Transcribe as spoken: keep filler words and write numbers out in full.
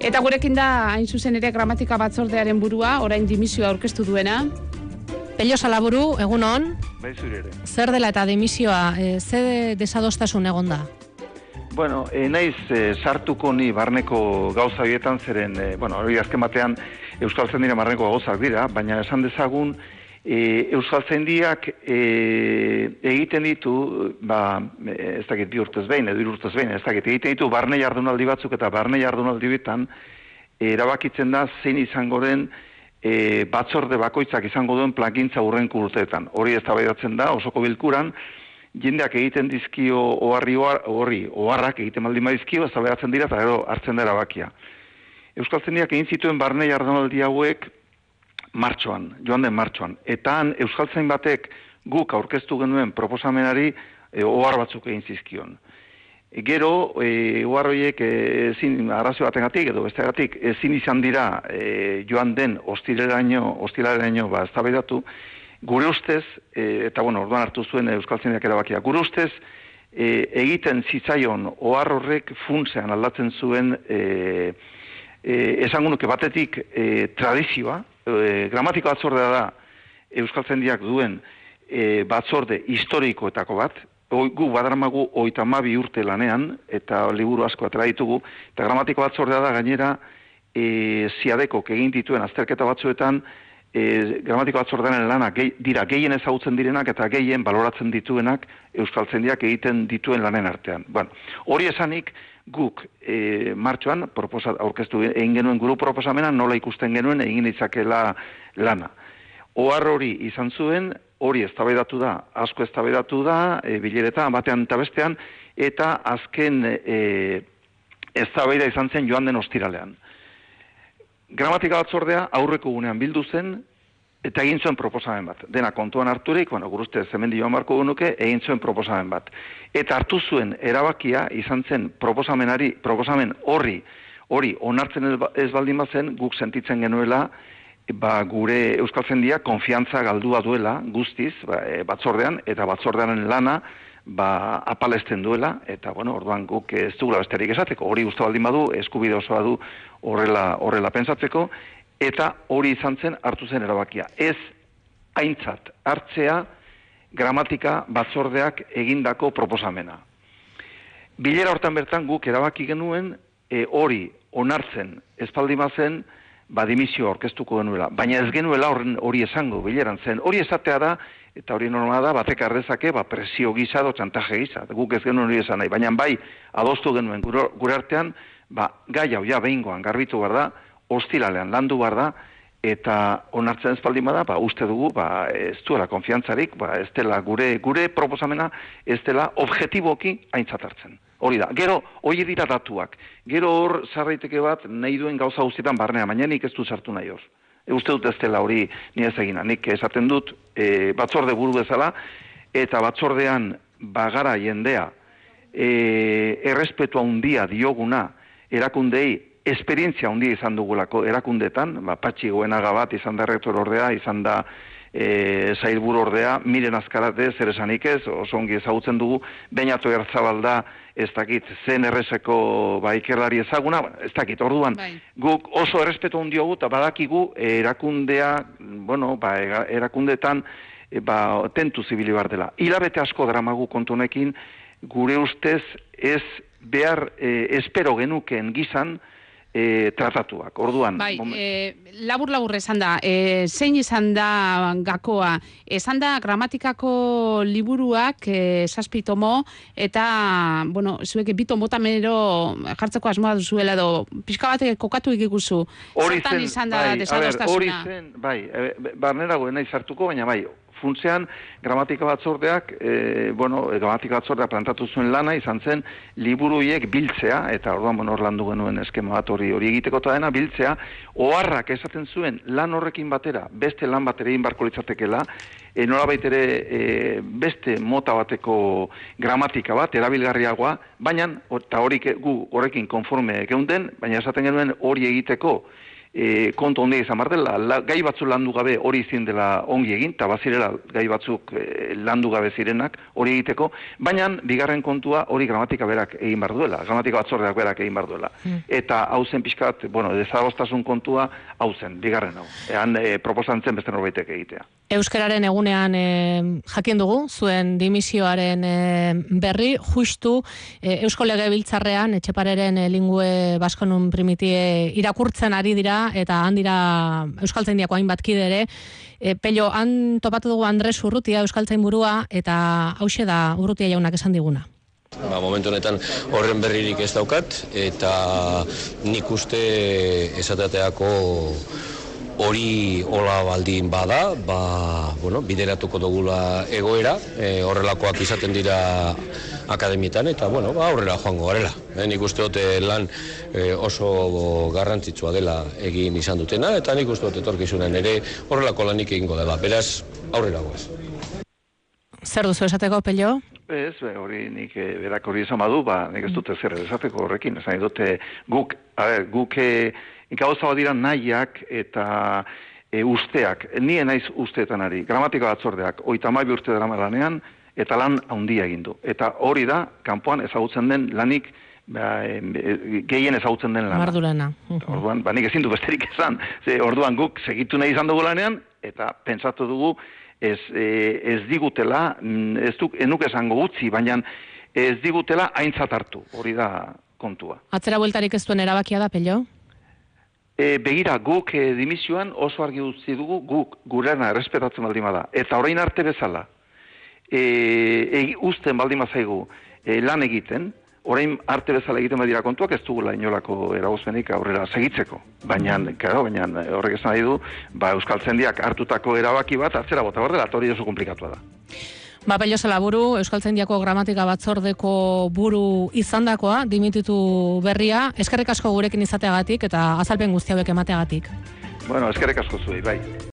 Eta gurekin da, hain zuzen ere, gramatika batzordearen burua, orain dimisioa aurkeztu duena. Pello Salaburu, egun on. Bai, zure ere. Zer dela eta dimisioa, e, ze desadostasun egon da? Bueno, e, naiz e, sartuko ni barneko gauza bietan zeren, e, bueno, hori azken batean Euskaltzaindiaren barneko gauzak dira, baina esan dezagun e, Euskaltzaindiak e, egiten ditu, ba, ez dakit bi urtez behin, edo hiru urtez behin, ez dakit, egiten ditu barne jardunaldi batzuk eta barne jardunaldi bietan e, erabakitzen da zein izango den e, batzorde bakoitzak izango duen plangintza hurrengo urteetan. Hori eztabaidatzen da osoko bilkuran, jendeak egiten dizkio oharri horri, oharrak egiten baldin badizkio, eztabaidatzen dira eta gero hartzen da erabakia. Euskaltzaindiak egin zituen barne jardunaldi hauek martxoan, joan den martxoan. Eta han Euskaltzain batek guk aurkeztu genuen proposamenari e, ohar batzuk egin zizkion. E, gero, e, ohar horiek ezin arrazio batengatik edo bestegatik ezin izan dira e, joan den ostiraleraino, ostiraleraino ba eztabaidatu. Gure ustez, e, eta bueno, orduan hartu zuen Euskaltzaindiak erabakia, gure ustez e, egiten zitzaion ohar horrek funtsean aldatzen zuen e, e, esango nuke batetik e, tradizioa, e, gramatika batzordea da Euskaltzaindiak duen e, batzorde historikoetako bat, gu badaramagu hogeita hamabi urte lanean, eta liburu asko atera ditugu, eta gramatika batzordea da gainera e, ziadekok egin dituen azterketa batzuetan E, gramatika batzordearen lanak gehi, dira gehien ezagutzen direnak eta gehien baloratzen dituenak Euskaltzaindiak egiten dituen lanen artean. Bueno, hori esanik guk e, martxoan proposa, aurkeztu egin genuen guru proposamena nola ikusten genuen egin ditzakela lana. Ohar hori izan zuen, hori eztabaidatu da, asko eztabaidatu da, e, bileretan batean eta bestean, eta azken e, eztabaida izan zen joan den ostiralean. Gramatika batzordea aurreko gunean bildu zen, eta egin zuen proposamen bat. Dena kontuan harturik, bueno, guruzte zemendi joan barko genuke, egin zuen proposamen bat. Eta hartu zuen erabakia izan zen proposamenari, proposamen horri, hori onartzen ez baldin bazen, guk sentitzen genuela, ba, gure Euskaltzaindiak konfiantza galdua duela guztiz, ba, e, batzordean, eta batzordearen lana, ba, apalesten duela, eta, bueno, orduan guk ez dugula besterik esateko, hori uste baldin badu, eskubide osoa du horrela, horrela pentsatzeko, eta hori izan zen hartu zen erabakia. Ez aintzat hartzea gramatika batzordeak egindako proposamena. Bilera hortan bertan guk erabaki genuen e, hori onartzen espaldi bazen, ba dimisio aurkeztuko genuela, baina ez genuela horren hori esango bileran zen. Hori esatea da, eta hori normala da, batek ardezake, ba, presio gisa edo txantaje gisa. Guk ez genuen hori esan nahi, baina bai adostu genuen gure, gure artean, ba, gai hau ja behingoan garbitu behar da, ostiralean landu behar da, eta onartzen espaldin bada, ba, uste dugu, ba, ez duela konfiantzarik, ba, ez dela gure, gure proposamena, ez dela objetiboki aintzat hartzen. Hori da. Gero, hori dira datuak. Gero hor, zarraiteke bat, nahi duen gauza guztietan barnea, baina nik ez du sartu nahi hor. E, uste dut ez dela hori ni ez egina. Nik esaten dut e, batzorde buru bezala, eta batzordean bagara jendea e, errespetua handia dioguna erakundei esperientzia handia izan dugulako erakundetan, ba, Patxi Goenaga bat izan da rektor ordea, izan da e, sailburu ordea, Miren Azkarate, zer esanik ez, oso ongi ezagutzen dugu, Beñato Erzabalda, ez dakit, zen errezeko ba, ikerlari ezaguna, ez dakit, orduan, bai. Guk oso errespetu handiogu, eta badakigu erakundea, bueno, ba, erakundetan, e, ba, tentu zibili bar dela. Hilabete asko dramagu kontunekin, gure ustez ez behar e, espero genuken gizan, E, tratatuak, orduan. Bai, e, labur-labur esan da, e, zein izan da gakoa, esan da gramatikako liburuak e, zazpi tomo, eta, bueno, zuek bi tomotamero jartzeko asmoa duzuela edo, pixka bat kokatu egikuzu, zertan izan da bai, desadostasuna. Hori zen, bai, e, barnera goena izartuko, baina bai, funtzean, gramatika batzordeak, e, bueno, gramatika batzordeak plantatu zuen lana, izan zen, liburuiek biltzea, eta orduan, bueno, hor landu genuen eskema bat hori hori egiteko eta dena, biltzea, oharrak esaten zuen lan horrekin batera, beste lan bat ere egin barko litzatekela, e, nolabait ere e, beste mota bateko gramatika bat, erabilgarriagoa, baina, eta horik gu horrekin konforme geunden, baina esaten genuen hori egiteko, e, kontu ondia izan bardela, la, gai batzu landu gabe hori izin dela ongi egin, eta bazirela gai batzuk e, landu gabe zirenak hori egiteko, baina bigarren kontua hori gramatika berak egin bar duela, gramatika batzordeak berak egin bar duela. Hmm. Eta hau zen pixkat, bueno, desadostasun kontua hau zen, bigarren hau. Ean e, proposantzen beste norbaitek egitea. Euskararen egunean e, jakin dugu, zuen dimisioaren e, berri, justu e, Eusko Legebiltzarrean Etxepareren e, lingue baskonun primitie irakurtzen ari dira, eta han dira Euskaltzaindiako hainbat kide ere. E, Pello, han topatu dugu Andres Urrutia, Euskaltzainburua, eta hauxe da Urrutia jaunak esan diguna. Ba, momentu honetan horren berririk ez daukat, eta nik uste esateateako hori hola baldin bada, ba, bueno, bideratuko dugula egoera, e, horrelakoak izaten dira akademietan, eta bueno, ba, aurrera joango garela. E, nik uste dute lan e, oso garrantzitsua dela egin izan dutena, eta nik uste dut etorkizunen ere horrelako lanik egingo dela, beraz aurrera goaz. Zer duzu esateko, Pello? Ez, hori nik e, berak hori esan badu, ba, nik ez dute zer esateko horrekin, esan dute guk, a ber, guk e, gauza badira nahiak eta e, usteak, nien naiz usteetan ari, gramatika batzordeak, oita hamabi urte dara lanean, eta lan handia egin du. Eta hori da, kanpoan ezagutzen den lanik, ba, e, gehien ezagutzen den lana. Mardulana. Orduan, ba, nik ezin du besterik esan, ze, orduan guk segitu nahi izan dugu lanean, eta pentsatu dugu, ez, e, ez digutela, ez duk, enuk esango gutzi, baina ez digutela aintzat hartu, hori da kontua. Atzera bueltarik ez duen erabakia da, Pello? E, begira, guk e, dimisioan oso argi utzi dugu, guk gurena errespetatzen baldin bada. Eta orain arte bezala, e, e, usten baldin bazaigu e, lan egiten, orain arte bezala egiten badira kontuak, ez dugula inolako eragozpenik aurrera segitzeko. Baina, claro, baina horrek esan nahi du, ba, Euskaltzaindiak hartutako erabaki bat atzera bota behar dela, eta hori oso komplikatua da. Ba, Pello Salaburu, Euskaltzaindiako gramatika batzordeko buru izandakoa, dimititu berria, eskerrik asko gurekin izateagatik eta azalpen guzti hauek emateagatik. Bueno, eskerrik asko zuei, bai.